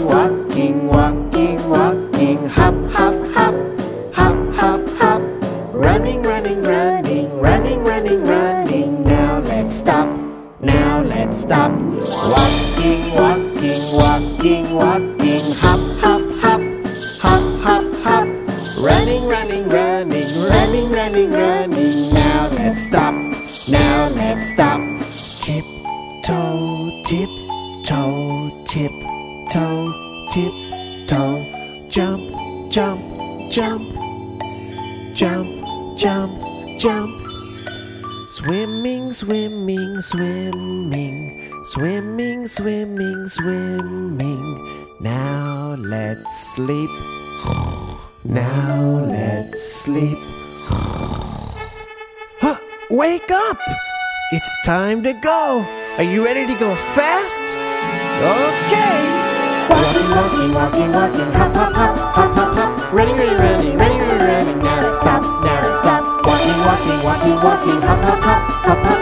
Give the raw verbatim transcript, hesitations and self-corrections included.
walking, walking, walking. Hop, hop, hop, hop, hop, hop. Running, running, running, running, running, running. Now let's stop, now let's stop. Walking, walking, walking, walking. Hop, hop, hop, hop, hop, hop. Running, running, running, running, running, running. Now let's stop, now let's stop. Tip toe, tip toe, tip toe, tip toe. Jump, jump, jump, jump, jump, jump. Swimming, swimming, swimming, swimming, swimming, swimming. Now let's sleep. Now let's sleep. Huh, wake up! It's time to go. Are you ready to go fast? Okay. Walking, walking, walking, walking, hop, hop, hop, hop, hop, hop. Running, running, running, running, running, running. Now let's stop, now let's stop. Walking, walking, walking, walking, hop, hop, hop, hop, hop.